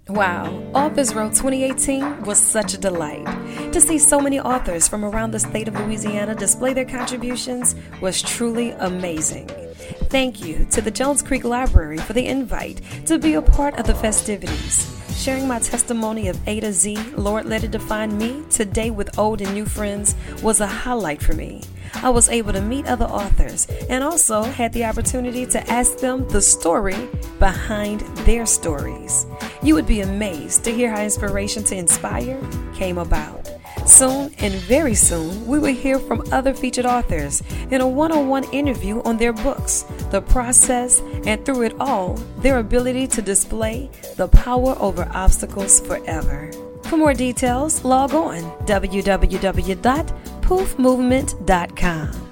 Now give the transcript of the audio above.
Wow, Authors Row 2018 was such a delight. To see so many authors from around the state of Louisiana display their contributions was truly amazing. Thank you to the Jones Creek Library for the invite to be a part of the festivities. Sharing my testimony of A to Z, Lord Let It Define Me, today with old and new friends was a highlight for me. I was able to meet other authors and also had the opportunity to ask them the story behind their stories. You would be amazed to hear how inspiration to inspire came about. Soon and very soon, we will hear from other featured authors in a one-on-one interview on their books, the process, and through it all, their ability to display the power over obstacles forever. For more details, log on www.poofmovement.com.